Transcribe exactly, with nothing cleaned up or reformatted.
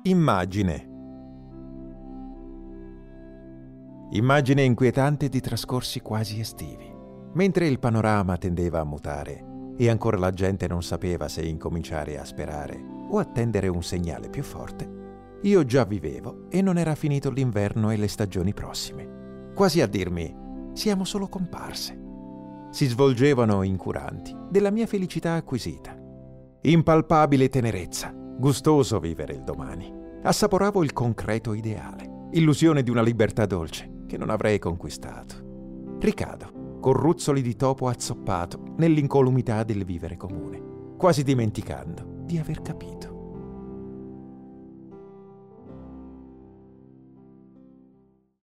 Immagine. Immagine inquietante di trascorsi quasi estivi. Mentre il panorama tendeva a mutare e ancora la gente non sapeva se incominciare a sperare o attendere un segnale più forte, io già vivevo e non era finito l'inverno e le stagioni prossime. Quasi a dirmi, siamo solo comparse. Si svolgevano incuranti della mia felicità acquisita. Impalpabile tenerezza, gustoso vivere il domani. Assaporavo il concreto ideale, illusione di una libertà dolce che non avrei conquistato. Ricado, con ruzzoli di topo azzoppato, nell'incolumità del vivere comune, quasi dimenticando di aver capito.